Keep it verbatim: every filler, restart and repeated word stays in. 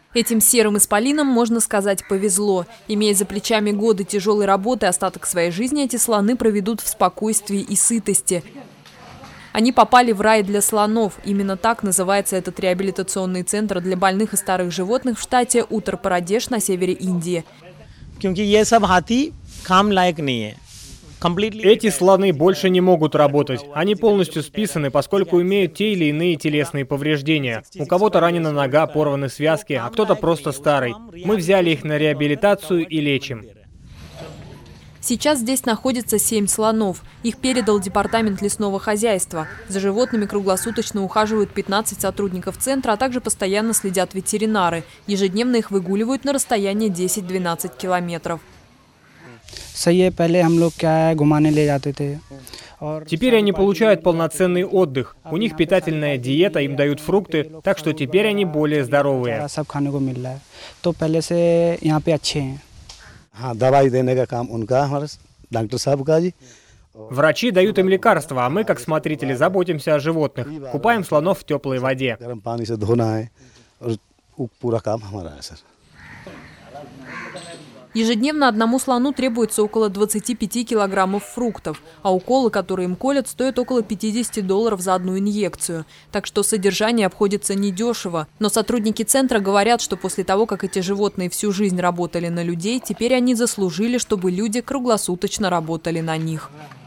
Этим серым исполинам, можно сказать, повезло. Имея за плечами годы тяжелой работы, остаток своей жизни эти слоны проведут в спокойствии и сытости. Они попали в рай для слонов. Именно так называется этот реабилитационный центр для больных и старых животных в штате Уттар-Прадеш на севере Индии. Эти слоны больше не могут работать. Они полностью списаны, поскольку имеют те или иные телесные повреждения. У кого-то ранена нога, порваны связки, а кто-то просто старый. Мы взяли их на реабилитацию и лечим. Сейчас здесь находится семь слонов. Их передал департамент лесного хозяйства. За животными круглосуточно ухаживают пятнадцать сотрудников центра, а также постоянно следят ветеринары. Ежедневно их выгуливают на расстоянии десять-двенадцать километров. Теперь они получают полноценный отдых. У них питательная диета, им дают фрукты, так что теперь они более здоровые. Врачи дают им лекарства, а мы, как смотрители, заботимся о животных. Купаем слонов в теплой воде. Ежедневно одному слону требуется около двадцати пяти килограммов фруктов, а уколы, которые им колят, стоят около пятидесяти долларов за одну инъекцию. Так что содержание обходится недешево. Но сотрудники центра говорят, что после того, как эти животные всю жизнь работали на людей, теперь они заслужили, чтобы люди круглосуточно работали на них.